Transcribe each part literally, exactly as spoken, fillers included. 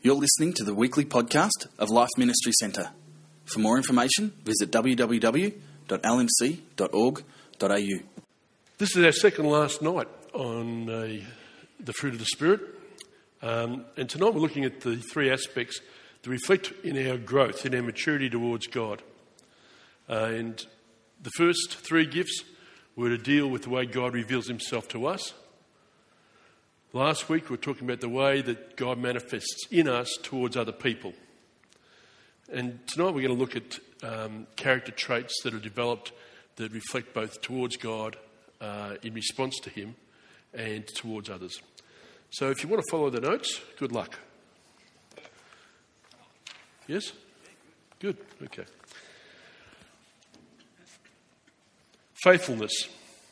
You're listening to the weekly podcast of Life Ministry Centre. For more information, visit w w w dot l m c dot org dot a u. This is our second last night on uh, the fruit of the Spirit. Um, and tonight we're looking at the three aspects that reflect in our growth, in our maturity towards God. Uh, and the first three gifts were to deal with the way God reveals himself to us. Last week we were talking about the way that God manifests in us towards other people. And tonight we're going to look at um, character traits that are developed that reflect both towards God uh, in response to him and towards others. So if you want to follow the notes, good luck. Yes? Good, okay. Faithfulness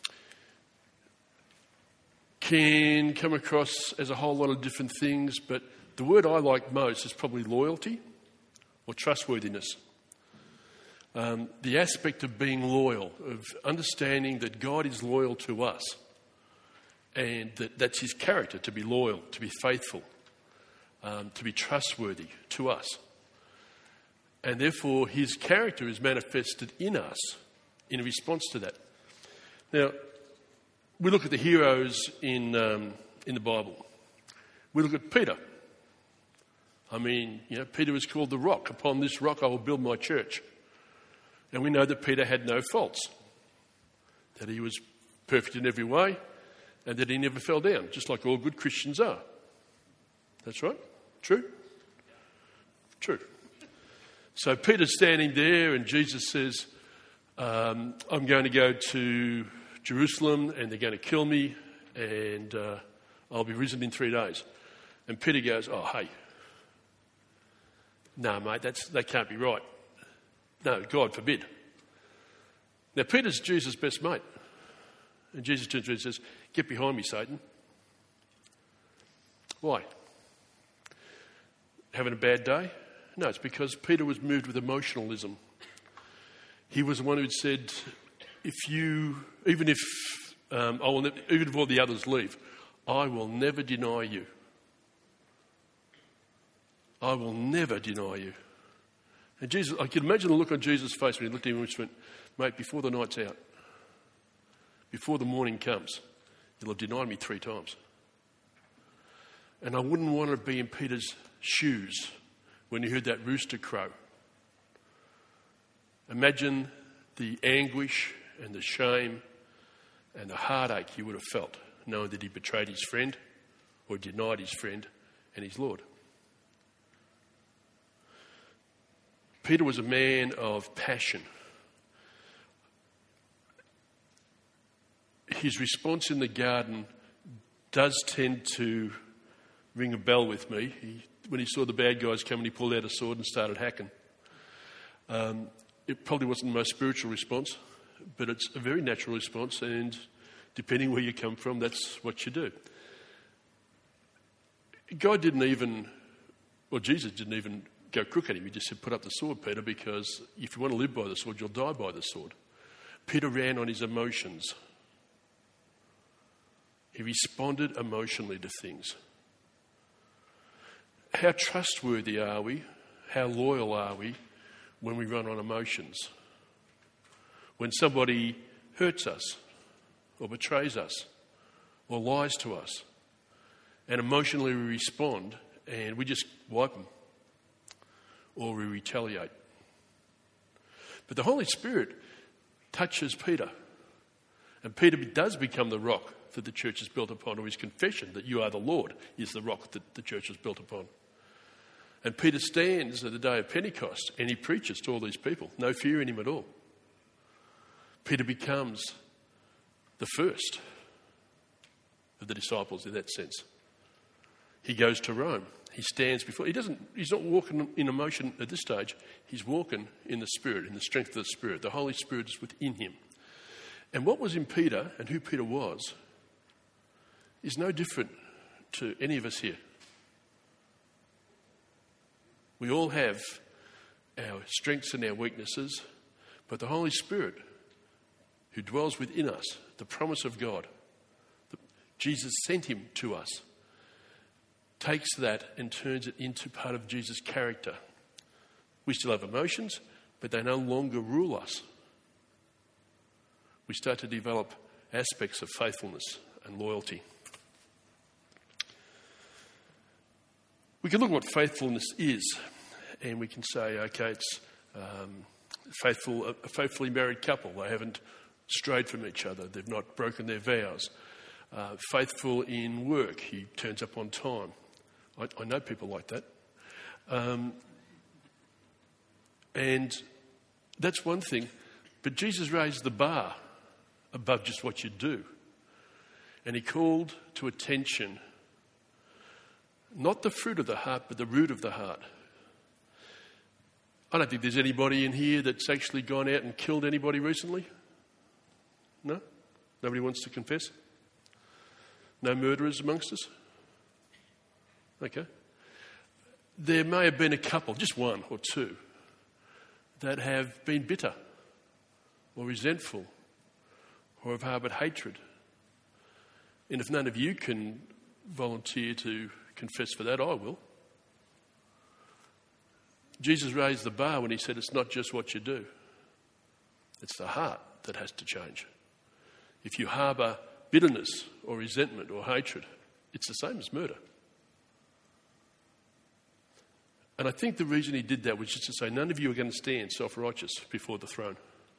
can come across as a whole lot of different things, but the word I like most is probably loyalty or trustworthiness. Um, the aspect of being loyal, of understanding that God is loyal to us and that that's his character, to be loyal, to be faithful, um, to be trustworthy to us. And therefore his character is manifested in us in response to that. Now, we look at the heroes in um, in the Bible. We look at Peter. I mean, you know, Peter was called the rock. Upon this rock I will build my church. And we know that Peter had no faults. That he was perfect in every way and that he never fell down, just like all good Christians are. That's right? True? True. So Peter's standing there and Jesus says, um, I'm going to go to Jerusalem and they're going to kill me and uh, I'll be risen in three days. And Peter goes, oh, hey, no, mate, that's, that can't be right. No, God forbid. Now, Peter's Jesus' best mate. And Jesus turns around and says, get behind me, Satan. Why? Having a bad day? No, it's because Peter was moved with emotionalism. He was the one who said, if you, even if, um, I will, ne- even if all the others leave, I will never deny you. I will never deny you. And Jesus, I can imagine the look on Jesus' face when he looked at him and went, mate, before the night's out, before the morning comes, you'll have denied me three times. And I wouldn't want to be in Peter's shoes when he heard that rooster crow. Imagine the anguish and the shame and the heartache he would have felt knowing that he betrayed his friend or denied his friend and his Lord. Peter was a man of passion. His response in the garden does tend to ring a bell with me. He, when he saw the bad guys coming, he pulled out a sword and started hacking. Um, it probably wasn't the most spiritual response, but it's a very natural response, and depending where you come from, that's what you do. God didn't even, or Jesus didn't even go crook at him. He just said, put up the sword, Peter, because if you want to live by the sword, you'll die by the sword. Peter ran on his emotions. He responded emotionally to things. How trustworthy are we? How loyal are we when we run on emotions? When somebody hurts us or betrays us or lies to us and emotionally we respond and we just wipe them or we retaliate. But the Holy Spirit touches Peter, and Peter does become the rock that the church is built upon, or his confession that you are the Lord is the rock that the church is built upon. And Peter stands at the day of Pentecost and he preaches to all these people. No fear in him at all. Peter becomes the first of the disciples in that sense. He goes to Rome. He stands before, he doesn't, he's not walking in emotion at this stage. He's walking in the Spirit, in the strength of the Spirit. The Holy Spirit is within him. And what was in Peter and who Peter was is no different to any of us here. We all have our strengths and our weaknesses, but the Holy Spirit who dwells within us, the promise of God, Jesus sent him to us. takes that and turns it into part of Jesus' character. We still have emotions, but they no longer rule us. We start to develop aspects of faithfulness and loyalty. We can look at what faithfulness is, and we can say, okay, it's um, faithful, a faithfully married couple. They haven't strayed from each other. They've not broken their vows. Uh, faithful in work. He turns up on time. I, I know people like that. Um, and that's one thing. But Jesus raised the bar above just what you do. And he called to attention not the fruit of the heart, but the root of the heart. I don't think there's anybody in here that's actually gone out and killed anybody recently. No? Nobody wants to confess? No murderers amongst us? Okay. There may have been a couple, just one or two, that have been bitter or resentful or have harboured hatred. And if none of you can volunteer to confess for that, I will. Jesus raised the bar when he said it's not just what you do. It's the heart that has to change. If you harbour bitterness or resentment or hatred, it's the same as murder. And I think the reason he did that was just to say none of you are going to stand self-righteous before the throne.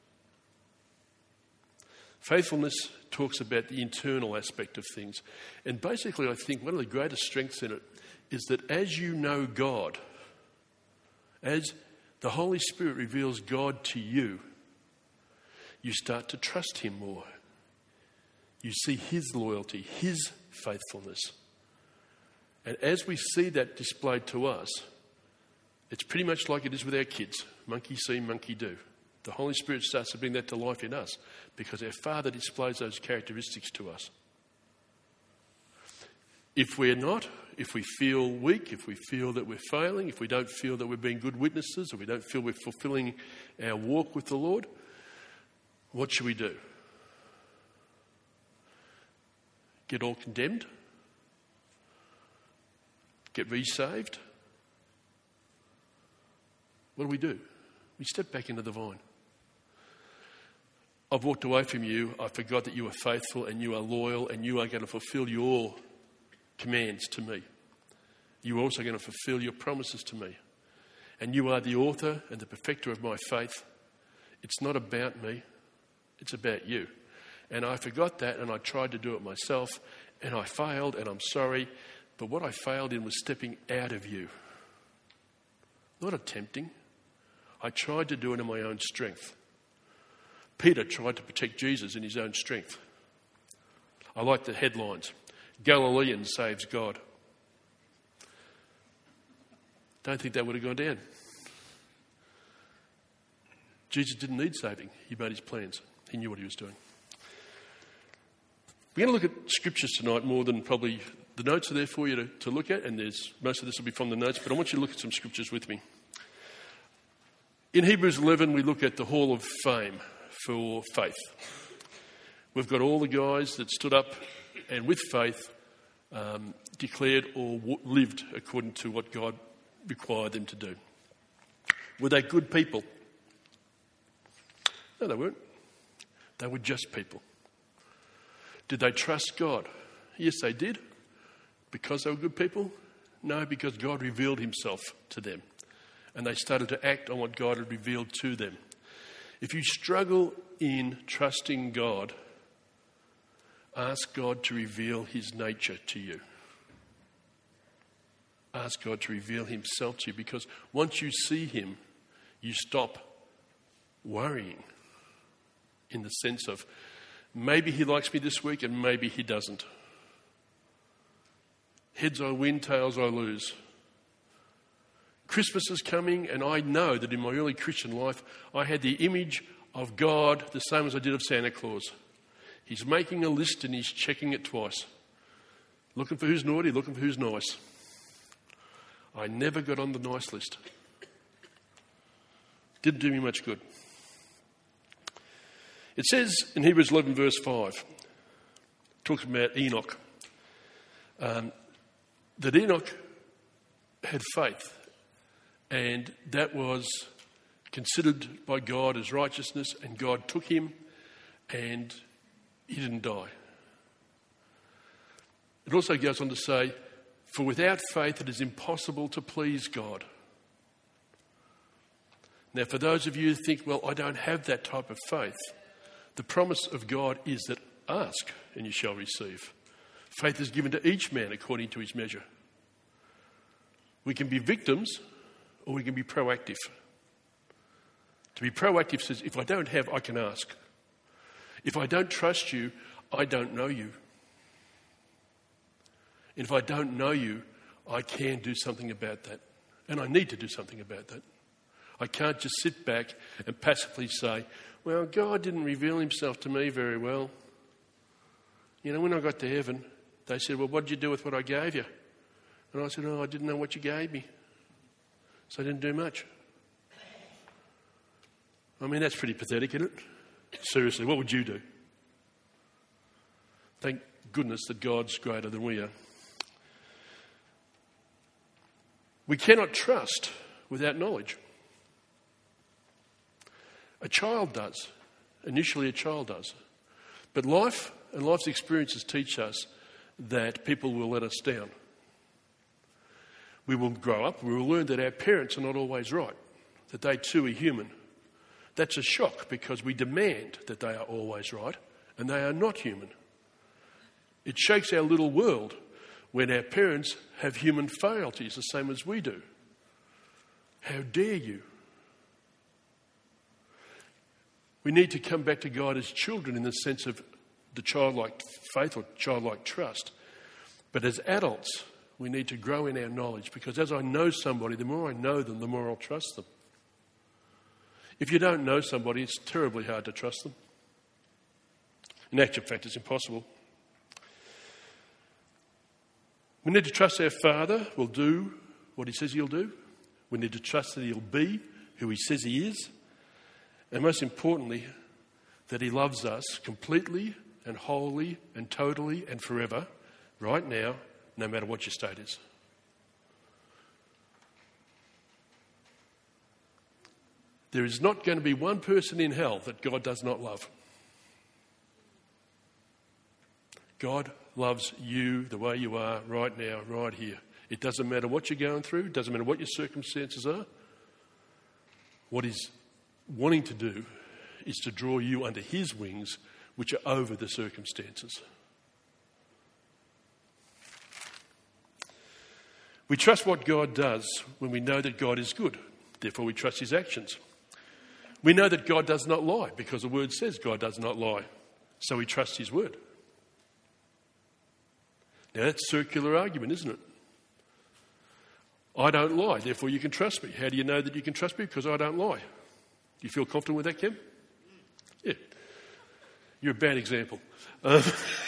Faithfulness talks about the internal aspect of things. And basically, I think one of the greatest strengths in it is that as you know God, as the Holy Spirit reveals God to you, you start to trust him more. You see his loyalty, his faithfulness. And as we see that displayed to us, it's pretty much like it is with our kids. Monkey see, monkey do. The Holy Spirit starts to bring that to life in us because our Father displays those characteristics to us. If we're not, if we feel weak, if we feel that we're failing, if we don't feel that we're being good witnesses, or we don't feel we're fulfilling our walk with the Lord, what should we do? Get all condemned? Get re-saved? What do we do? We step back into the vine. I've walked away from you. I forgot that you are faithful and you are loyal and you are going to fulfill your commands to me. You are also going to fulfill your promises to me. And you are the author and the perfecter of my faith. It's not about me. It's about you. And I forgot that and I tried to do it myself and I failed and I'm sorry. But what I failed in was stepping out of you. Not attempting. I tried to do it in my own strength. Peter tried to protect Jesus in his own strength. I like the headlines. Galilean saves God. Don't think that would have gone down. Jesus didn't need saving. He made his plans. He knew what he was doing. We're going to look at scriptures tonight more than probably the notes are there for you to, to look at, and there's most of this will be from the notes, but I want you to look at some scriptures with me. In Hebrews eleven, we look at the Hall of Fame for faith. We've got all the guys that stood up and with faith um, declared or w- lived according to what God required them to do. Were they good people? No, they weren't. They were just people. Did they trust God? Yes, they did. Because they were good people? No, because God revealed himself to them. And they started to act on what God had revealed to them. If you struggle in trusting God, ask God to reveal his nature to you. Ask God to reveal himself to you, because once you see him, you stop worrying in the sense of maybe he likes me this week and maybe he doesn't. Heads I win, tails I lose. Christmas is coming, and I know that in my early Christian life, I had the image of God the same as I did of Santa Claus. He's making a list and he's checking it twice. Looking for who's naughty, looking for who's nice. I never got on the nice list. Didn't do me much good. It says in Hebrews eleven verse five, talks about Enoch. Um, that Enoch had faith, and that was considered by God as righteousness, and God took him and he didn't die. It also goes on to say, for without faith it is impossible to please God. Now, for those of you who think, well, I don't have that type of faith, the promise of God is that ask and you shall receive. Faith is given to each man according to his measure. We can be victims or we can be proactive. To be proactive says, if I don't have, I can ask. If I don't trust you, I don't know you. And if I don't know you, I can do something about that. And I need to do something about that. I can't just sit back and passively say, well, God didn't reveal himself to me very well. You know, when I got to heaven, they said, well, what did you do with what I gave you? And I said, oh, I didn't know what you gave me. So I didn't do much. I mean, that's pretty pathetic, isn't it? Seriously, what would you do? Thank goodness that God's greater than we are. We cannot trust without knowledge. A child does. Initially, a child does. But life and life's experiences teach us that people will let us down. We will grow up, we will learn that our parents are not always right, that they too are human. That's a shock because we demand that they are always right and they are not human. It shakes our little world when our parents have human frailties the same as we do. How dare you? We need to come back to God as children in the sense of the childlike faith or childlike trust. But as adults, we need to grow in our knowledge because as I know somebody, the more I know them, the more I'll trust them. If you don't know somebody, it's terribly hard to trust them. In actual fact, it's impossible. We need to trust our Father will do what he says he'll do. We need to trust that he'll be who he says he is. And most importantly, that he loves us completely and wholly and totally and forever, right now, no matter what your state is. There is not going to be one person in hell that God does not love. God loves you the way you are right now, right here. It doesn't matter what you're going through. It doesn't matter what your circumstances are. What he's wanting to do is to draw you under his wings, which are over the circumstances. We trust what God does when we know that God is good. Therefore, we trust his actions. We know that God does not lie because the word says God does not lie. So we trust his word. Now, that's a circular argument, isn't it? I don't lie, therefore you can trust me. How do you know that you can trust me? Because I don't lie. Do you feel comfortable with that, Kim? Yeah. You're a bad example. Um,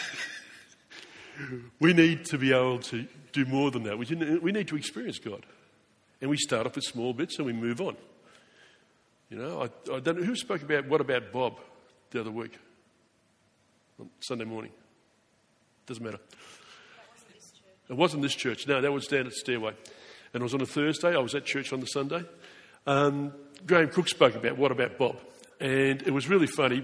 we need to be able to do more than that. We need to experience God. And we start off with small bits and we move on. You know, I, I don't know who spoke about what about Bob the other week? On Sunday morning. Doesn't matter. It wasn't this church. No, that was down at Stairway. And it was on a Thursday. I was at church on the Sunday. Um, Graham Cook spoke about what about Bob. And it was really funny.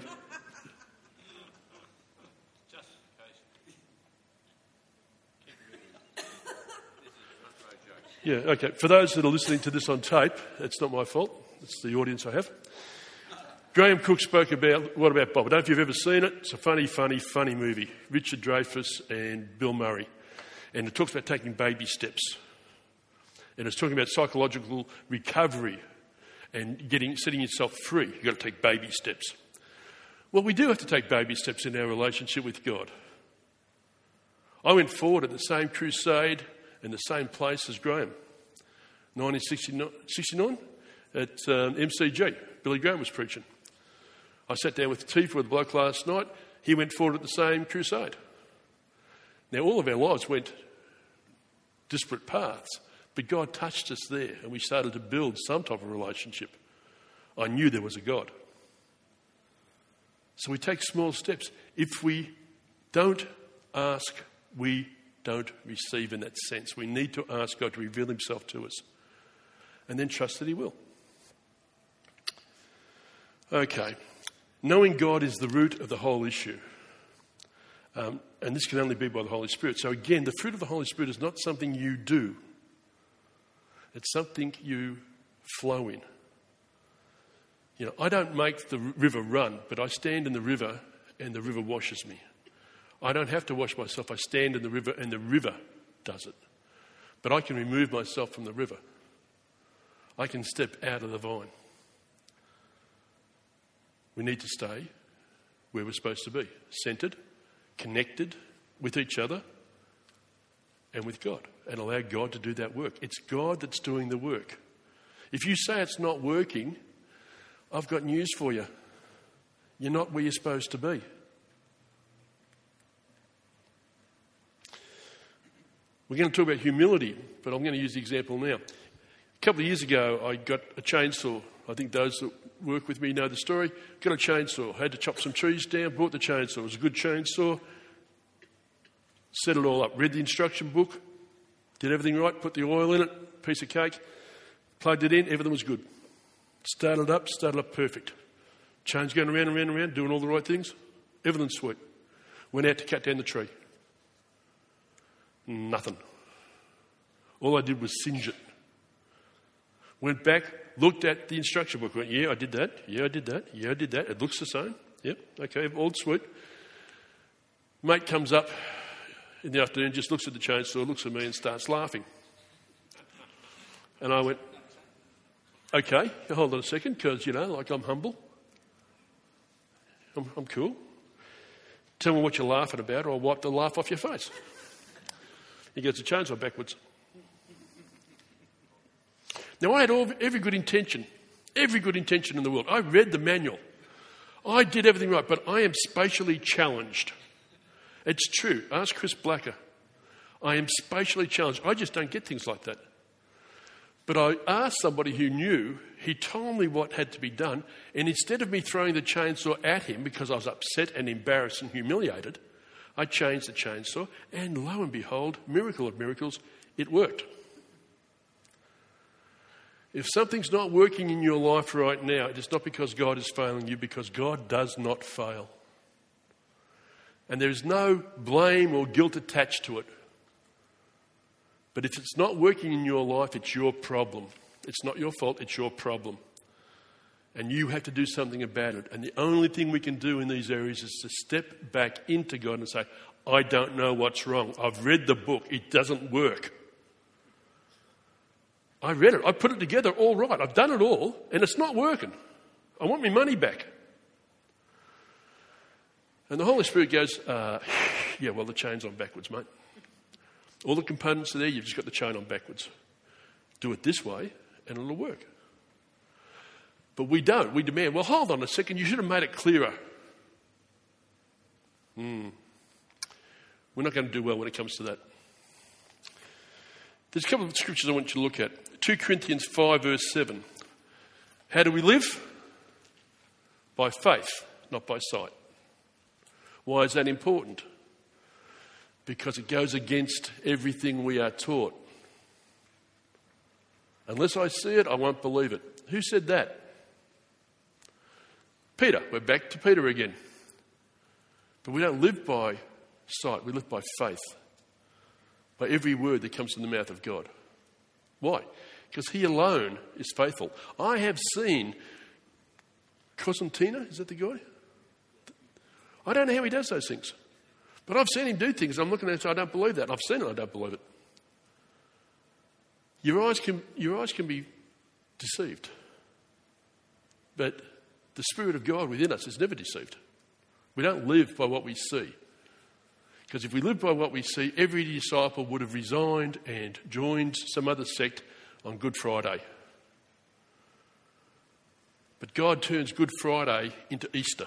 Yeah, okay. For those that are listening to this on tape, it's not my fault. It's the audience I have. Graham Cook spoke about what about Bob. I don't know if you've ever seen it. It's a funny, funny, funny movie. Richard Dreyfuss and Bill Murray. And it talks about taking baby steps. And it's talking about psychological recovery and getting setting yourself free. You've got to take baby steps. Well, we do have to take baby steps in our relationship with God. I went forward at the same crusade in the same place as Graham. nineteen sixty-nine at um, M C G. Billy Graham was preaching. I sat down with tea with the bloke last night. He went forward at the same crusade. Now, all of our lives went disparate paths, but God touched us there and we started to build some type of relationship. I knew there was a God. So we take small steps. If we don't ask, we don't receive in that sense. We need to ask God to reveal himself to us and then trust that he will. Okay. Knowing God is the root of the whole issue. Um, and this can only be by the Holy Spirit. So again, the fruit of the Holy Spirit is not something you do. It's something you flow in. You know, I don't make the river run, but I stand in the river and the river washes me. I don't have to wash myself. I stand in the river and the river does it. But I can remove myself from the river. I can step out of the vine. We need to stay where we're supposed to be, centred, connected with each other and with God, and allow God to do that work. It's God that's doing the work. If you say it's not working, I've got news for you. You're not where you're supposed to be. We're going to talk about humility, but I'm going to use the example now. A couple of years ago, I got a chainsaw. I think those that work with me know the story. Got a chainsaw. Had to chop some trees down, bought the chainsaw. It was a good chainsaw. Set it all up. Read the instruction book. Did everything right. Put the oil in it. Piece of cake. Plugged it in. Everything was good. Started up. Started up perfect. Chain's going around and around and around. Doing all the right things. Everything's sweet. Went out to cut down the tree. Nothing. All I did was singe it. Went back, looked at the instruction book. Went, yeah, I did that. Yeah, I did that. Yeah, I did that. It looks the same. Yep, okay, all sweet. Mate comes up in the afternoon, just looks at the chainsaw, looks at me and starts laughing. And I went, okay, hold on a second, because, you know, like I'm humble. I'm, I'm cool. Tell me what you're laughing about or I'll wipe the laugh off your face. He gets the chainsaw backwards. Now, I had all, every good intention, every good intention in the world. I read the manual. I did everything right, but I am spatially challenged. It's true. Ask Chris Blacker. I am spatially challenged. I just don't get things like that. But I asked somebody who knew. He told me what had to be done. And instead of me throwing the chainsaw at him because I was upset and embarrassed and humiliated, I changed the chainsaw. And lo and behold, miracle of miracles, it worked. If something's not working in your life right now, it is not because God is failing you, because God does not fail. And there is no blame or guilt attached to it. But if it's not working in your life, it's your problem. It's not your fault, it's your problem. And you have to do something about it. And the only thing we can do in these areas is to step back into God and say, I don't know what's wrong. I've read the book. It doesn't work. I read it. I put it together all right. I've done it all, and it's not working. I want my money back. And the Holy Spirit goes, uh, yeah, well, the chain's on backwards, mate. All the components are there. You've just got the chain on backwards. Do it this way, and it'll work. But we don't. We demand, well, hold on a second. You should have made it clearer. Hmm. We're not going to do well when it comes to that. There's a couple of scriptures I want you to look at. Second Corinthians five, verse seven. How do we live? By faith, not by sight. Why is that important? Because it goes against everything we are taught. Unless I see it, I won't believe it. Who said that? Peter. We're back to Peter again. But we don't live by sight, we live by faith. By every word that comes from the mouth of God. Why? Because he alone is faithful. I have seen Cosentino, is that the guy? I don't know how he does those things. But I've seen him do things. I'm looking at it and I don't believe that. I've seen it, I don't believe it. Your eyes can, your eyes can be deceived. But the Spirit of God within us is never deceived. We don't live by what we see. Because if we lived by what we see, every disciple would have resigned and joined some other sect on Good Friday. But God turns Good Friday into Easter.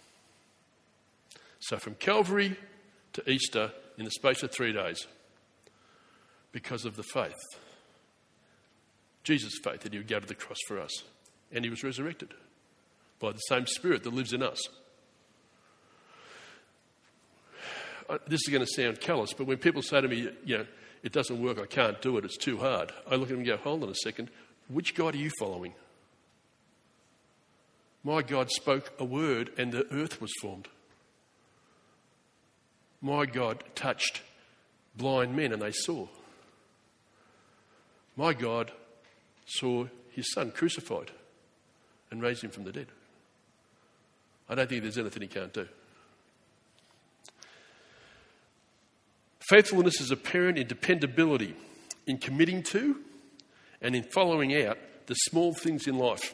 So from Calvary to Easter in the space of three days. Because of the faith. Jesus' faith that he would go to the cross for us. And he was resurrected by the same Spirit that lives in us. this is going to sound callous, but when people say to me, you know, it doesn't work, I can't do it, it's too hard, I look at them and go, hold on a second, which God are you following? My God spoke a word and the earth was formed. My God touched blind men and they saw. My God saw his son crucified and raised him from the dead. I don't think there's anything he can't do. Faithfulness is apparent in dependability, in committing to and in following out the small things in life.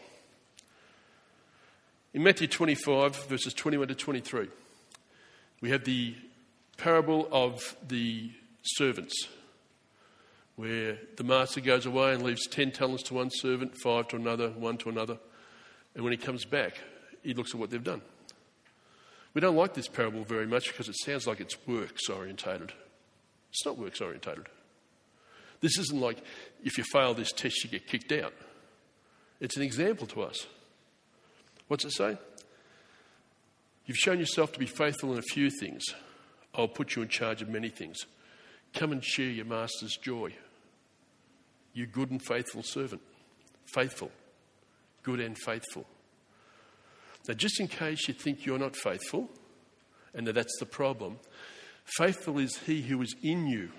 In Matthew twenty-five, verses twenty-one to twenty-three, we have the parable of the servants, where the master goes away and leaves ten talents to one servant, five to another, one to another. And when he comes back, he looks at what they've done. We don't like this parable very much because it sounds like it's works orientated. It's not works orientated. This isn't like if you fail this test, you get kicked out. It's an example to us. What's it say? You've shown yourself to be faithful in a few things. I'll put you in charge of many things. Come and share your master's joy. You good and faithful servant. Faithful. Good and faithful. Now, just in case you think you're not faithful, and that that's the problem, faithful is he who is in you.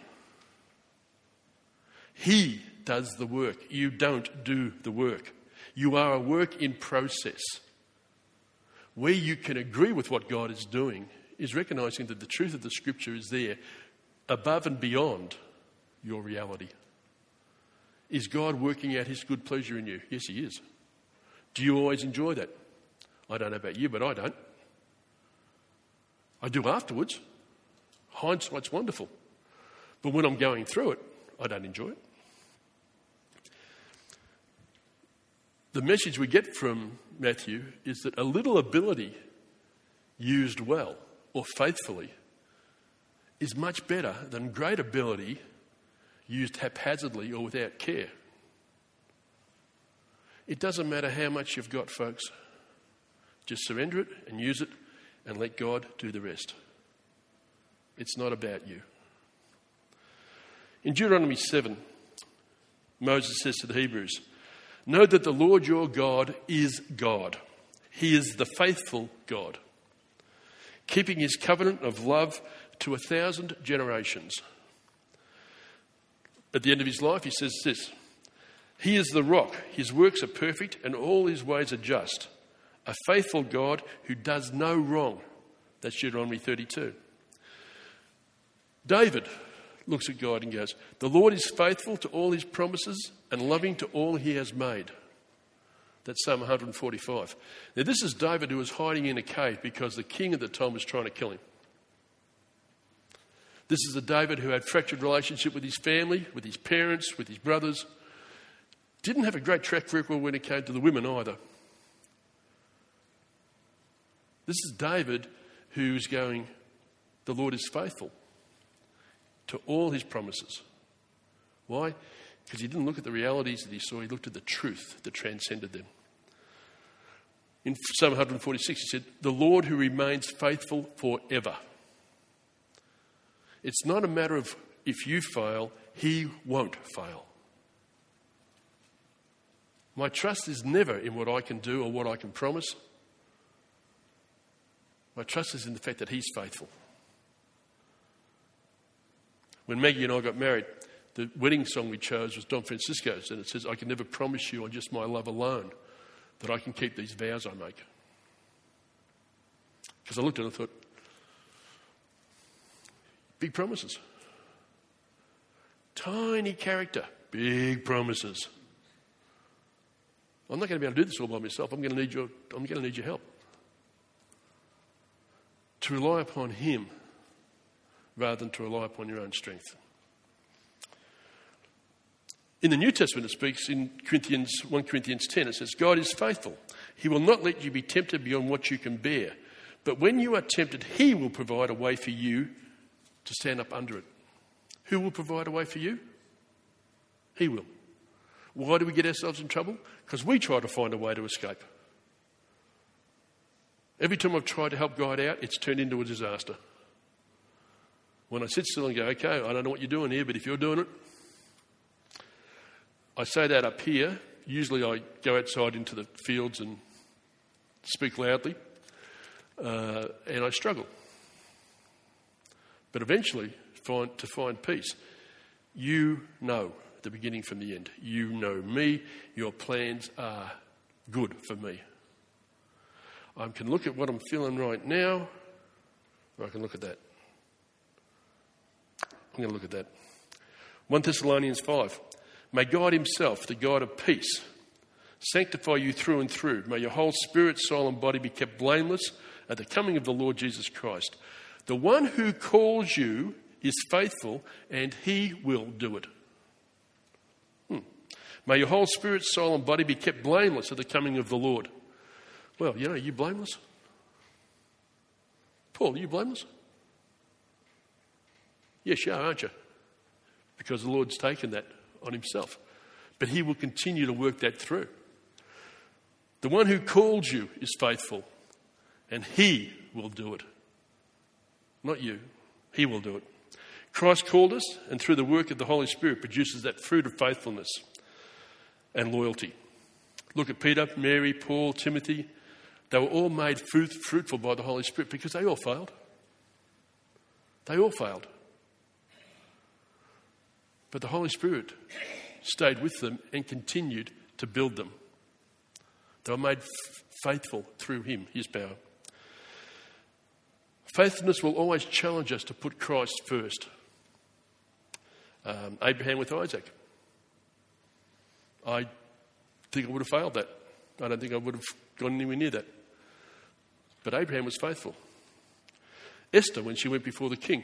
He does the work. You don't do the work. You are a work in process. Where you can agree with what God is doing is recognising that the truth of the Scripture is there above and beyond your reality. Is God working out his good pleasure in you? Yes, he is. Do you always enjoy that? I don't know about you, but I don't. I do afterwards. Hindsight's wonderful. But when I'm going through it, I don't enjoy it. The message we get from Matthew is that a little ability used well or faithfully is much better than great ability used haphazardly or without care. It doesn't matter how much you've got, folks. Just surrender it and use it and let God do the rest. It's not about you. In Deuteronomy seven, Moses says to the Hebrews, know that the Lord your God is God. He is the faithful God, keeping his covenant of love to a thousand generations. At the end of his life, he says this, he is the rock, his works are perfect, and all his ways are just. A faithful God who does no wrong. That's Deuteronomy thirty-two. David looks at God and goes, the Lord is faithful to all his promises and loving to all he has made. That's Psalm one forty-five. Now this is David who was hiding in a cave because the king at the time was trying to kill him. This is a David who had fractured relationship with his family, with his parents, with his brothers. Didn't have a great track record when it came to the women either. This is David who's going, the Lord is faithful to all his promises. Why? Because he didn't look at the realities that he saw, he looked at the truth that transcended them. In Psalm one forty-six, he said, the Lord who remains faithful forever. It's not a matter of if you fail, he won't fail. My trust is never in what I can do or what I can promise. My trust is in the fact that he's faithful. When Maggie and I got married, the wedding song we chose was Don Francisco's, and it says, I can never promise you on just my love alone that I can keep these vows I make. Because I looked at it and thought, big promises. Tiny character, big promises. I'm not going to be able to do this all by myself. I'm going to need your, I'm going to need your help. To rely upon him rather than to rely upon your own strength. In the New Testament it speaks in Corinthians, First Corinthians ten, it says, God is faithful. He will not let you be tempted beyond what you can bear. But when you are tempted, he will provide a way for you to stand up under it. Who will provide a way for you? He will. Why do we get ourselves in trouble? Because we try to find a way to escape. Every time I've tried to help God out, it's turned into a disaster. When I sit still and go, okay, I don't know what you're doing here, but if you're doing it, I say that up here. Usually I go outside into the fields and speak loudly, uh, and I struggle. But eventually, find, to find peace, you know the beginning from the end. You know me. Your plans are good for me. I can look at what I'm feeling right now, or I can look at that. I'm going to look at that. First Thessalonians five. May God himself, the God of peace, sanctify you through and through. May your whole spirit, soul and body be kept blameless at the coming of the Lord Jesus Christ. The one who calls you is faithful, and he will do it. Hmm. May your whole spirit, soul and body be kept blameless at the coming of the Lord. Well, you know, are you blameless? Paul, are you blameless? Yes, you are, aren't you? Because the Lord's taken that on himself. But he will continue to work that through. The one who called you is faithful, and he will do it. Not you. He will do it. Christ called us, and through the work of the Holy Spirit produces that fruit of faithfulness and loyalty. Look at Peter, Mary, Paul, Timothy. They were all made fruit, fruitful by the Holy Spirit because they all failed. They all failed. But the Holy Spirit stayed with them and continued to build them. They were made f- faithful through him, his power. Faithfulness will always challenge us to put Christ first. Um, Abraham with Isaac. I think I would have failed that. I don't think I would have gone anywhere near that. But Abraham was faithful. Esther, when she went before the king,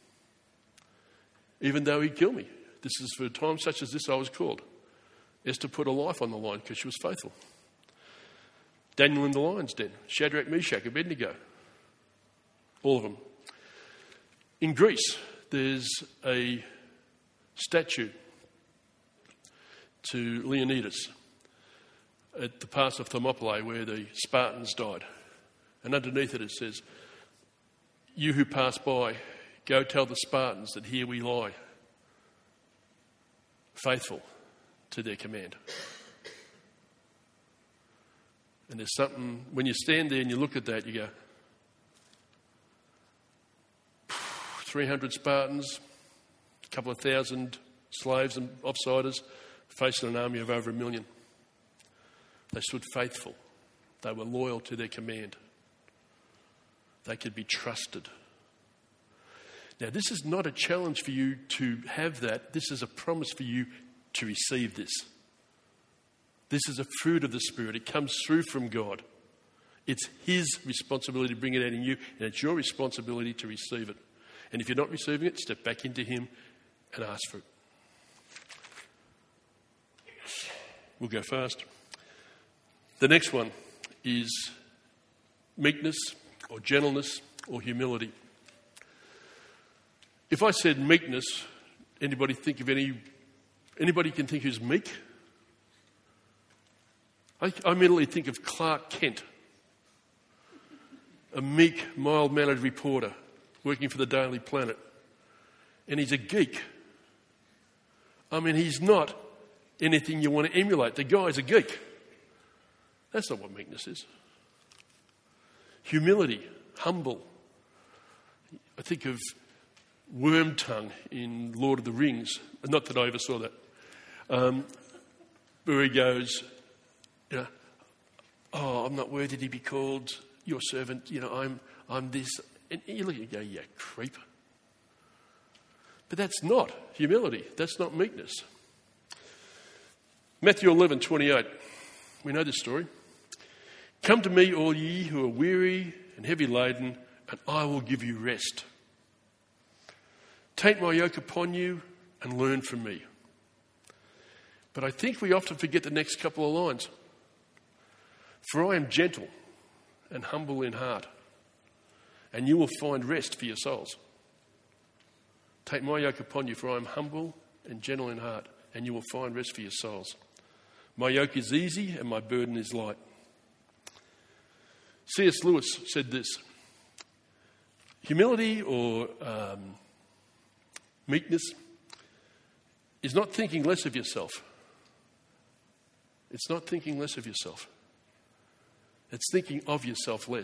even though he'd kill me, this is for a time such as this I was called. Esther put her life on the line because she was faithful. Daniel in the lion's den, Shadrach, Meshach, Abednego, all of them. In Greece, there's a statue to Leonidas at the pass of Thermopylae where the Spartans died. And underneath it it says, "You who pass by, go tell the Spartans that here we lie, faithful to their command." And there's something, when you stand there and you look at that, you go, three hundred Spartans, a couple of thousand slaves and offsiders facing an army of over a million. They stood faithful. They were loyal to their command. They could be trusted. Now, this is not a challenge for you to have that. This is a promise for you to receive this. This is a fruit of the Spirit. It comes through from God. It's his responsibility to bring it out in you, and it's your responsibility to receive it. And if you're not receiving it, step back into him and ask for it. We'll go fast. The next one is meekness or gentleness or humility. If I said meekness, anybody think of any, anybody can think who's meek? I, I immediately think of Clark Kent, a meek, mild-mannered reporter working for the Daily Planet. And he's a geek. I mean, he's not anything you want to emulate. The guy's a geek. That's not what meekness is. Humility, humble. I think of Wormtongue in Lord of the Rings. Not that I ever saw that. Um, where he goes, you know, "Oh, I'm not worthy to be called your servant. You know, I'm I'm this." And you look and go, "Yeah, creep." But that's not humility. That's not meekness. Matthew eleven twenty-eight. We know this story. "Come to me, all ye who are weary and heavy laden, and I will give you rest. Take my yoke upon you and learn from me." But I think we often forget the next couple of lines. "For I am gentle and humble in heart, and you will find rest for your souls." Take my yoke upon you, for I am humble and gentle in heart, and you will find rest for your souls. My yoke is easy and my burden is light. C S Lewis said this: humility or um, meekness, is not thinking less of yourself. It's not thinking less of yourself. It's thinking of yourself less.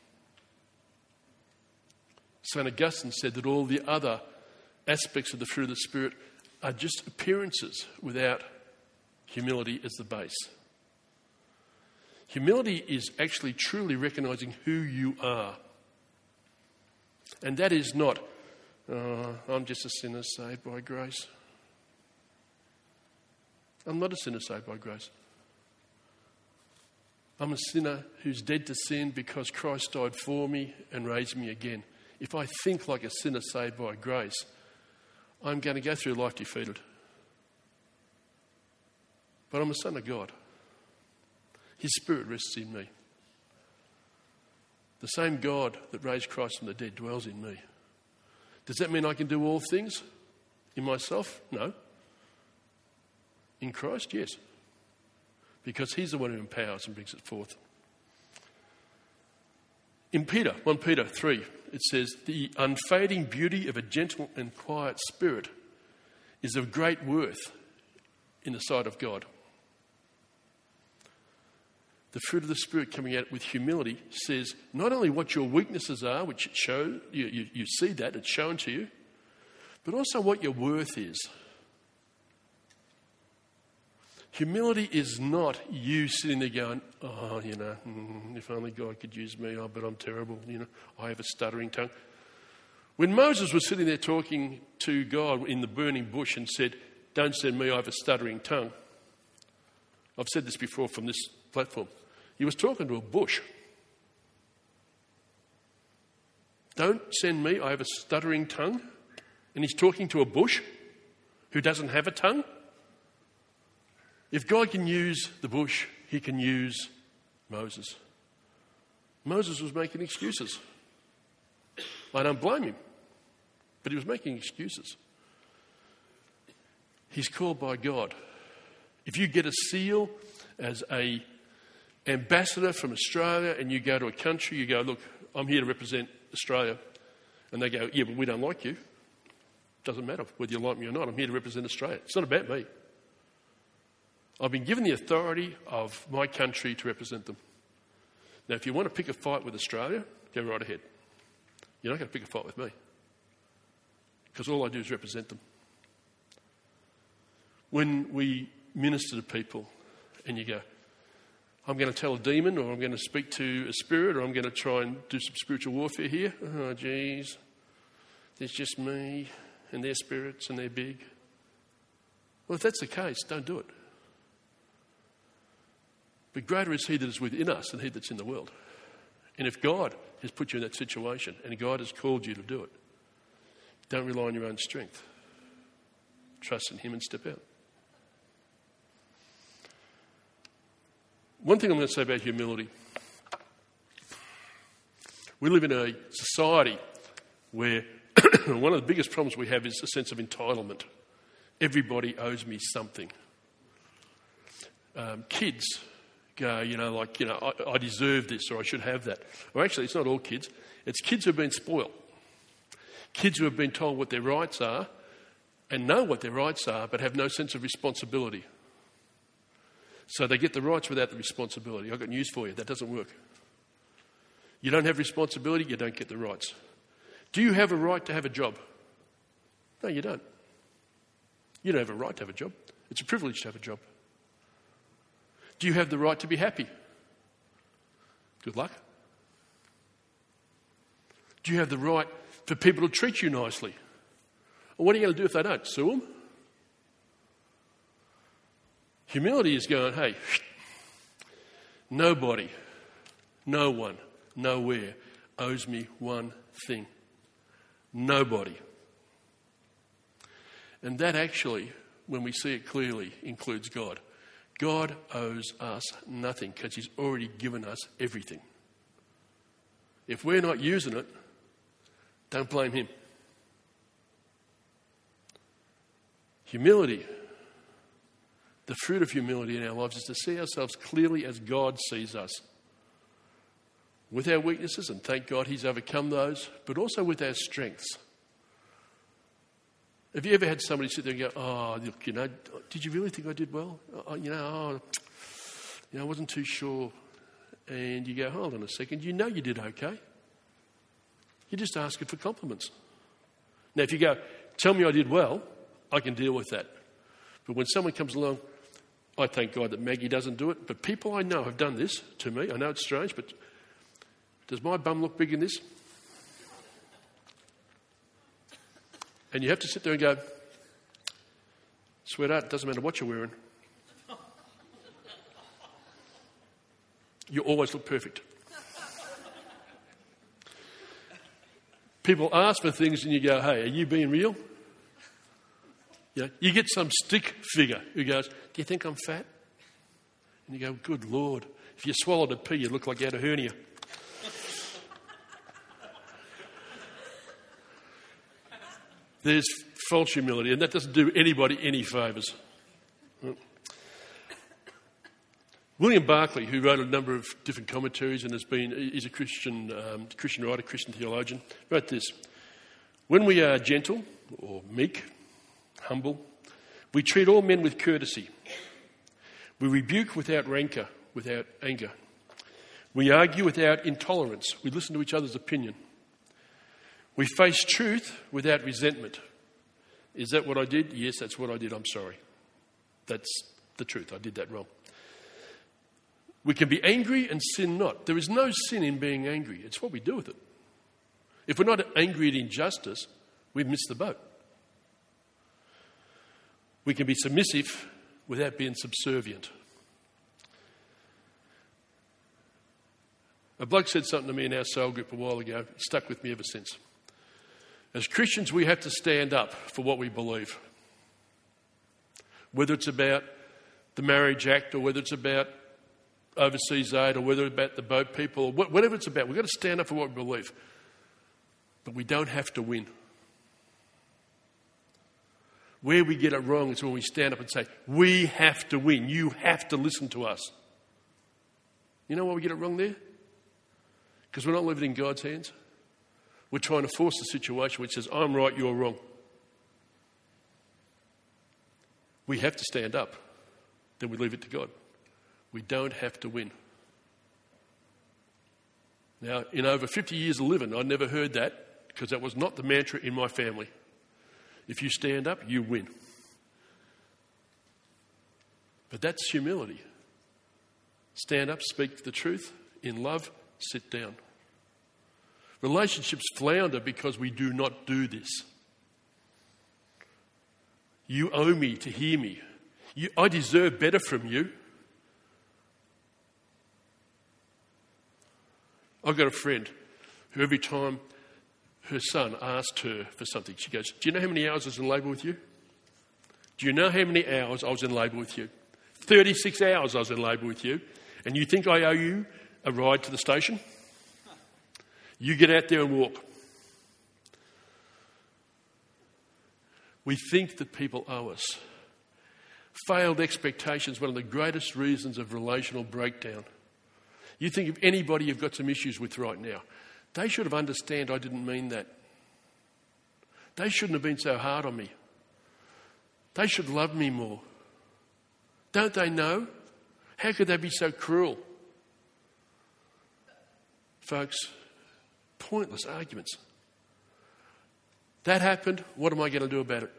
Saint Augustine said that all the other aspects of the fruit of the Spirit are just appearances without humility as the base. Humility is actually truly recognising who you are. And that is not, oh, I'm just a sinner saved by grace. I'm not a sinner saved by grace. I'm a sinner who's dead to sin because Christ died for me and raised me again. If I think like a sinner saved by grace, I'm going to go through life defeated. But I'm a son of God. His Spirit rests in me. The same God that raised Christ from the dead dwells in me. Does that mean I can do all things in myself? No. In Christ, yes. Because he's the one who empowers and brings it forth. In Peter, First Peter three, it says, the unfading beauty of a gentle and quiet spirit is of great worth in the sight of God. The fruit of the Spirit coming out with humility says not only what your weaknesses are, which it show, you, you, you see that, it's shown to you, but also what your worth is. Humility is not you sitting there going, oh, you know, mm, if only God could use me, oh, but I'm terrible, you know, I have a stuttering tongue. When Moses was sitting there talking to God in the burning bush and said, don't send me, I have a stuttering tongue. I've said this before from this platform. He was talking to a bush. Don't send me, I have a stuttering tongue. And he's talking to a bush who doesn't have a tongue. If God can use the bush, he can use Moses. Moses was making excuses. I don't blame him, but he was making excuses. He's called by God. If you get a seal as a ambassador from Australia and you go to a country, you go, look, I'm here to represent Australia. And they go, yeah, but we don't like you. Doesn't matter whether you like me or not. I'm here to represent Australia. It's not about me. I've been given the authority of my country to represent them. Now, if you want to pick a fight with Australia, go right ahead. You're not going to pick a fight with me. Because all I do is represent them. When we minister to people and you go, I'm going to tell a demon, or I'm going to speak to a spirit, or I'm going to try and do some spiritual warfare here. Oh, geez. There's just me and their spirits and they're big. Well, if that's the case, don't do it. But greater is he that is within us than he that's in the world. And if God has put you in that situation and God has called you to do it, don't rely on your own strength. Trust in him and step out. One thing I'm going to say about humility. We live in a society where one of the biggest problems we have is a sense of entitlement. Everybody owes me something. Um, kids go, you know, like, you know, I, I deserve this or I should have that. Well, actually, it's not all kids. It's kids who have been spoiled. Kids who have been told what their rights are and know what their rights are but have no sense of responsibility. So they get the rights without the responsibility. I've got news for you. That doesn't work. You don't have responsibility, you don't get the rights. Do you have a right to have a job? No, you don't. You don't have a right to have a job. It's a privilege to have a job. Do you have the right to be happy? Good luck. Do you have the right for people to treat you nicely? Well, what are you going to do if they don't? Sue them? Humility is going, hey, nobody, no one, nowhere owes me one thing. Nobody. And that actually, when we see it clearly, includes God. God owes us nothing because he's already given us everything. If we're not using it, don't blame him. Humility. The fruit of humility in our lives is to see ourselves clearly as God sees us. With our weaknesses, and thank God he's overcome those, but also with our strengths. Have you ever had somebody sit there and go, oh, look, you know, did you really think I did well? Oh, you know, oh, you know, I wasn't too sure. And you go, hold on a second, you know you did okay. You're just asking for compliments. Now, if you go, tell me I did well, I can deal with that. But when someone comes along, I thank God that Maggie doesn't do it, but people I know have done this to me. I know it's strange, but does my bum look big in this? And you have to sit there and go, sweetheart, it doesn't matter what you're wearing. You always look perfect. People ask for things and you go, hey, are you being real? You know, you get some stick figure who goes, do you think I'm fat? And you go, good Lord, if you swallowed a pea, you look like you had a hernia. There's false humility, and that doesn't do anybody any favours. William Barclay, who wrote a number of different commentaries and has been, is a Christian, um, Christian writer, Christian theologian, wrote this: when we are gentle or meek, humble, we treat all men with courtesy. We rebuke without rancour, without anger. We argue without intolerance. We listen to each other's opinion. We face truth without resentment. Is that what I did? Yes, that's what I did. I'm sorry. That's the truth. I did that wrong. We can be angry and sin not. There is no sin in being angry. It's what we do with it. If we're not angry at injustice, we've missed the boat. We can be submissive without being subservient. A bloke said something to me in our cell group a while ago. It stuck with me ever since. As Christians, we have to stand up for what we believe. Whether it's about the Marriage Act, or whether it's about overseas aid, or whether it's about the boat people, or whatever it's about, we've got to stand up for what we believe. But we don't have to win. Where we get it wrong is when we stand up and say, we have to win. You have to listen to us. You know why we get it wrong there? Because we're not living in God's hands. We're trying to force a situation which says, I'm right, you're wrong. We have to stand up. Then we leave it to God. We don't have to win. Now, in over fifty years of living, I never heard that, because that was not the mantra in my family. If you stand up, you win. But that's humility. Stand up, speak the truth. In love, sit down. Relationships flounder because we do not do this. You owe me to hear me. You, I deserve better from you. I've got a friend who every time her son asked her for something, she goes, do you know how many hours I was in labour with you? Do you know how many hours I was in labour with you? thirty-six hours I was in labour with you. And you think I owe you a ride to the station? You get out there and walk. We think that people owe us. Failed expectations, one of the greatest reasons of relational breakdown. You think of anybody you've got some issues with right now, they should have understood I didn't mean that. They shouldn't have been so hard on me. They should love me more. Don't they know? How could they be so cruel? Folks, pointless arguments. That happened, what am I going to do about it?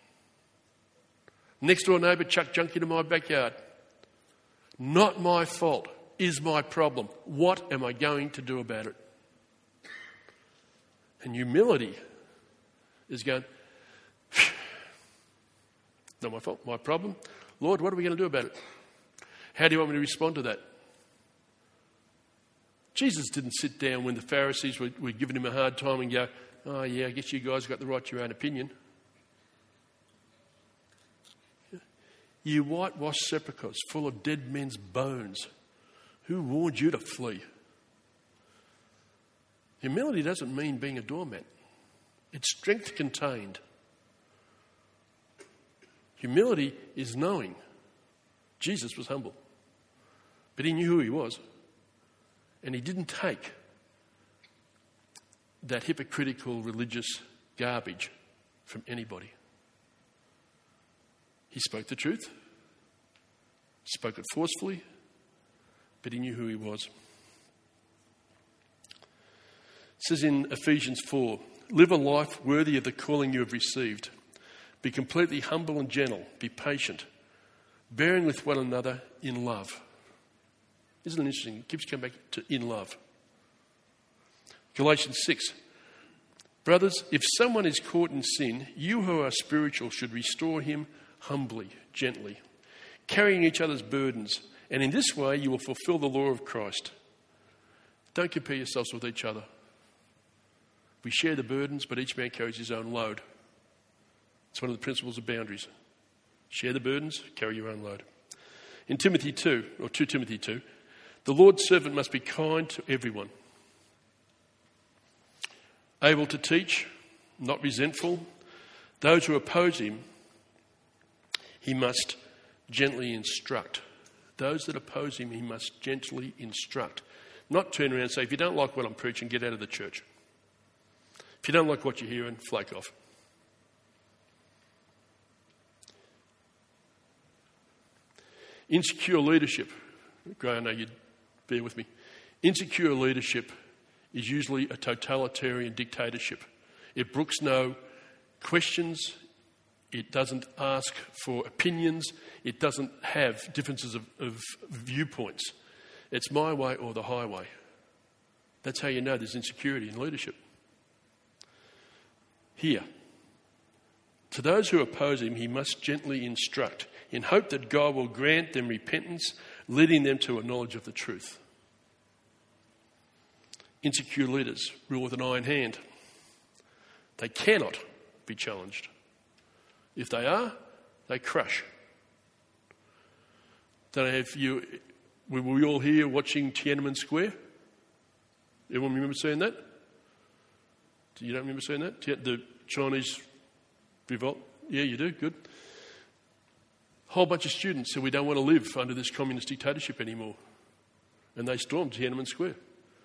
Next door neighbour chucked junk into my backyard. Not my fault, is my problem. What am I going to do about it? And humility is going, not my fault, my problem. Lord, what are we going to do about it? How do you want me to respond to that? Jesus didn't sit down when the Pharisees were, were giving him a hard time and go, oh yeah, I guess you guys got the right to your own opinion. You whitewashed sepulchres full of dead men's bones. Who warned you to flee? Humility doesn't mean being a doormat. It's strength contained. Humility is knowing Jesus was humble, but he knew who he was. And he didn't take that hypocritical religious garbage from anybody. He spoke the truth, spoke it forcefully, but he knew who he was. It says in Ephesians four, live a life worthy of the calling you have received. Be completely humble and gentle. Be patient, bearing with one another in love. Isn't it interesting? It keeps coming back to in love. Galatians six. Brothers, if someone is caught in sin, you who are spiritual should restore him humbly, gently, carrying each other's burdens, and in this way you will fulfill the law of Christ. Don't compare yourselves with each other. We share the burdens, but each man carries his own load. It's one of the principles of boundaries. Share the burdens, carry your own load. In Timothy two, or two Timothy two, the Lord's servant must be kind to everyone, able to teach, not resentful. Those who oppose him, he must gently instruct. Those that oppose him, he must gently instruct. Not turn around and say, if you don't like what I'm preaching, get out of the church. If you don't like what you're hearing, flake off. Insecure leadership. Gray, I know you'd bear with me. Insecure leadership is usually a totalitarian dictatorship. It brooks no questions. It doesn't ask for opinions. It doesn't have differences of, of viewpoints. It's my way or the highway. That's how you know there's insecurity in leadership. Here, to those who oppose him, he must gently instruct, in hope that God will grant them repentance, leading them to a knowledge of the truth. Insecure leaders rule with an iron hand. They cannot be challenged. If they are, they crush. Don't know if you, were we all here watching Tiananmen Square? Everyone remember seeing that? You don't remember seeing that? The Chinese revolt? Yeah, you do. Good. A whole bunch of students said we don't want to live under this communist dictatorship anymore. And they stormed Tiananmen Square.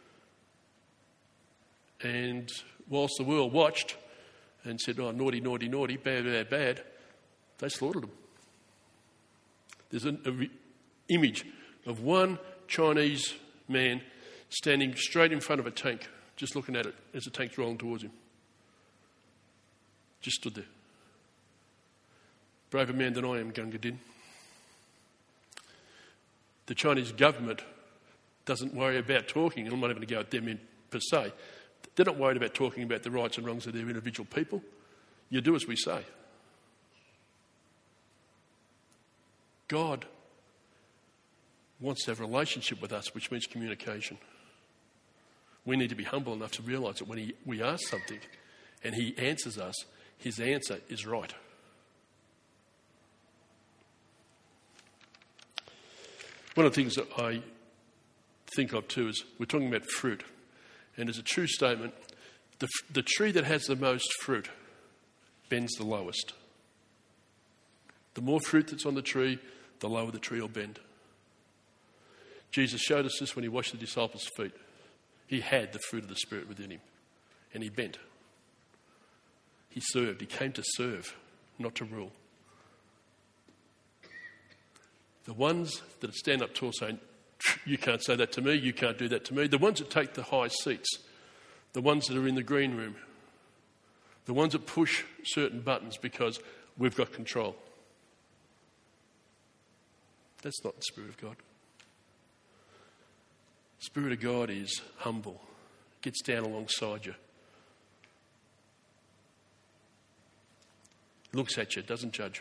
And whilst the world watched and said, oh, naughty, naughty, naughty, bad, bad, bad, they slaughtered them. There's an re- image of one Chinese man standing straight in front of a tank, just looking at it as the tank's rolling towards him. Just stood there. Braver man than I am, Gunga Din. The Chinese government doesn't worry about talking, and I'm not even going to go at them in per se. They're not worried about talking about the rights and wrongs of their individual people. You do as we say. God wants to have a relationship with us, which means communication. We need to be humble enough to realise that when he, we ask something and he answers us, his answer is right. One of the things that I think of too is we're talking about fruit. And as a true statement, the, the tree that has the most fruit bends the lowest. The more fruit that's on the tree, the lower the tree will bend. Jesus showed us this when he washed the disciples' feet. He had the fruit of the Spirit within him, and he bent. He served. He came to serve, not to rule. The ones that stand up tall saying, you can't say that to me, you can't do that to me. The ones that take the high seats, the ones that are in the green room, the ones that push certain buttons because we've got control. That's not the Spirit of God. The Spirit of God is humble, gets down alongside you, looks at you, doesn't judge.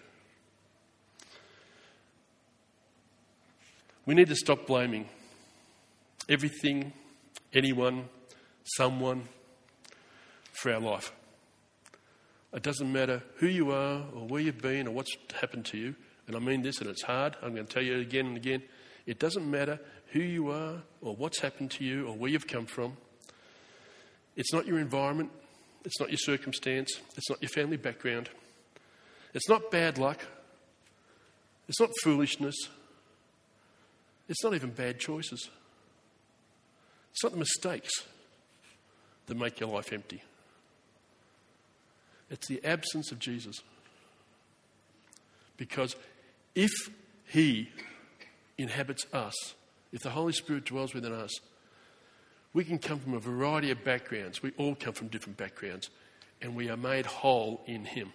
We need to stop blaming everything, anyone, someone for our life. It doesn't matter who you are or where you've been or what's happened to you. And I mean this, and it's hard. I'm going to tell you again and again. It doesn't matter who you are or what's happened to you or where you've come from. It's not your environment. It's not your circumstance. It's not your family background. It's not bad luck. It's not foolishness. It's not even bad choices. It's not the mistakes that make your life empty. It's the absence of Jesus. Because if he inhabits us, if the Holy Spirit dwells within us, we can come from a variety of backgrounds. We all come from different backgrounds, and we are made whole in him.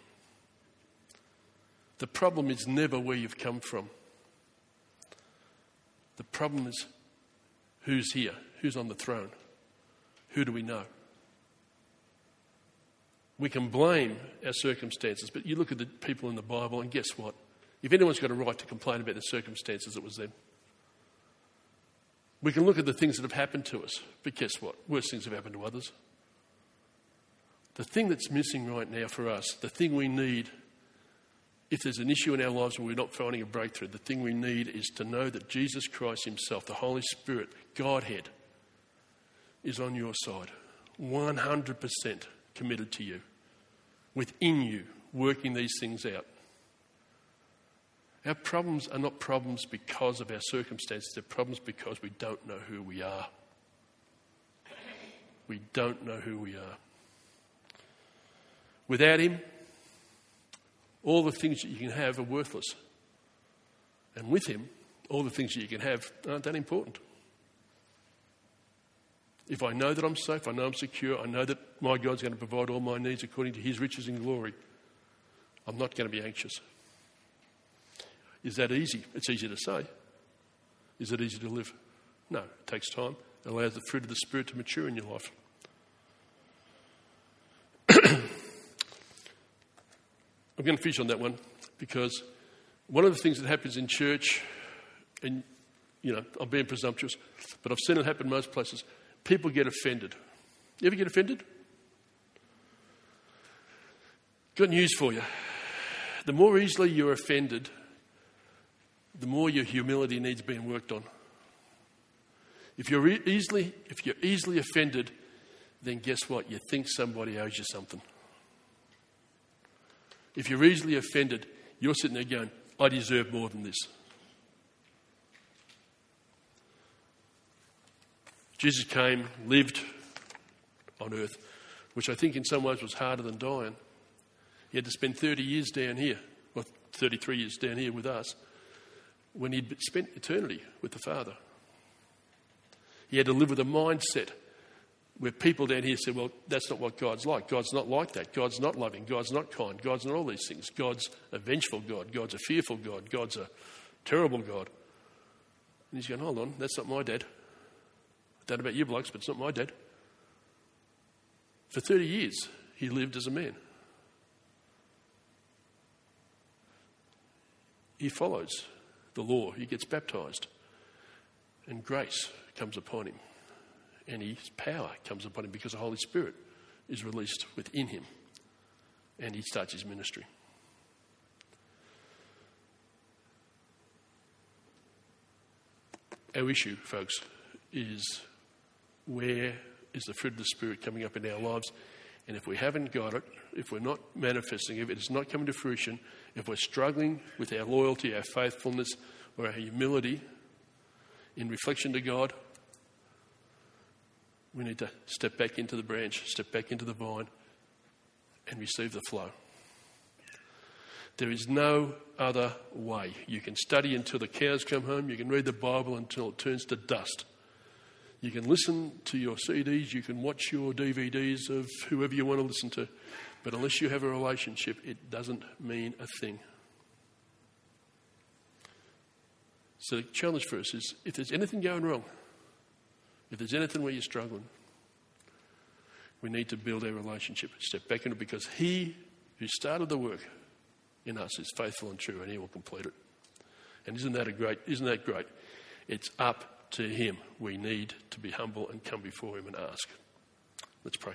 The problem is never where you've come from. The problem is who's here, who's on the throne, who do we know? We can blame our circumstances, but you look at the people in the Bible and guess what? If anyone's got a right to complain about the circumstances, it was them. We can look at the things that have happened to us, but guess what? Worse things have happened to others. The thing that's missing right now for us, the thing we need, if there's an issue in our lives where we're not finding a breakthrough, the thing we need is to know that Jesus Christ himself, the Holy Spirit, Godhead, is on your side, one hundred percent committed to you, within you, working these things out. Our problems are not problems because of our circumstances, they're problems because we don't know who we are. We don't know who we are. Without him, all the things that you can have are worthless. And with him, all the things that you can have aren't that important. If I know that I'm safe, I know I'm secure, I know that my God's going to provide all my needs according to his riches and glory, I'm not going to be anxious. Is that easy? It's easy to say. Is it easy to live? No, it takes time. It allows the fruit of the Spirit to mature in your life. I'm going to finish on that one because one of the things that happens in church, and, you know, I'm being presumptuous, but I've seen it happen in most places, people get offended. You ever get offended? Got news for you. The more easily you're offended, the more your humility needs being worked on. If you're e- easily, if you're easily offended, then guess what? You think somebody owes you something. If you're easily offended, you're sitting there going, I deserve more than this. Jesus came, lived on earth, which I think in some ways was harder than dying. He had to spend thirty years down here, or thirty-three years down here with us, when he'd spent eternity with the Father. He had to live with a mindset where people down here said, well, that's not what God's like. God's not like that. God's not loving. God's not kind. God's not all these things. God's a vengeful God. God's a fearful God. God's a terrible God. And he's going, hold on, that's not my dad. I don't know about you blokes, but it's not my dad. For thirty years, he lived as a man. He follows the law. He gets baptised. And grace comes upon him. And his power comes upon him because the Holy Spirit is released within him. And he starts his ministry. Our issue, folks, is where is the fruit of the Spirit coming up in our lives? And if we haven't got it, if we're not manifesting it, if it's not coming to fruition, if we're struggling with our loyalty, our faithfulness, or our humility in reflection to God, we need to step back into the branch, step back into the vine, and receive the flow. There is no other way. You can study until the cows come home. You can read the Bible until it turns to dust. You can listen to your C Ds. You can watch your D V Ds of whoever you want to listen to. But unless you have a relationship, it doesn't mean a thing. So the challenge for us is, if there's anything going wrong, if there's anything where you're struggling, we need to build our relationship, step back into it, because he who started the work in us is faithful and true, and he will complete it. And isn't that a great? Isn't that great? It's up to him. We need to be humble and come before him and ask. Let's pray.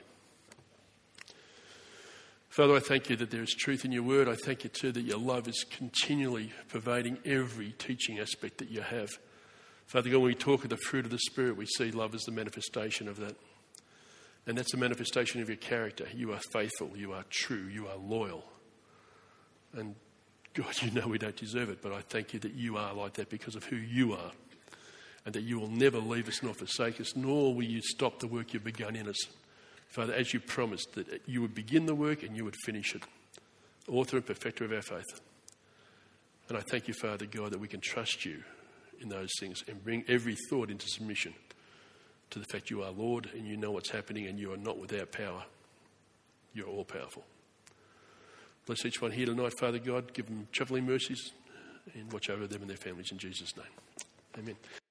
Father, I thank you that there is truth in your word. I thank you too that your love is continually pervading every teaching aspect that you have. Father God, when we talk of the fruit of the Spirit, we see love as the manifestation of that. And that's a manifestation of your character. You are faithful, you are true, you are loyal. And God, you know we don't deserve it, but I thank you that you are like that because of who you are. And that you will never leave us nor forsake us, nor will you stop the work you've begun in us. Father, as you promised that you would begin the work and you would finish it. Author and perfecter of our faith. And I thank you, Father God, that we can trust you in those things and bring every thought into submission to the fact you are Lord and you know what's happening and you are not without power. You're all powerful. Bless each one here tonight, Father God. Give them travelling mercies and watch over them and their families in Jesus' name. Amen.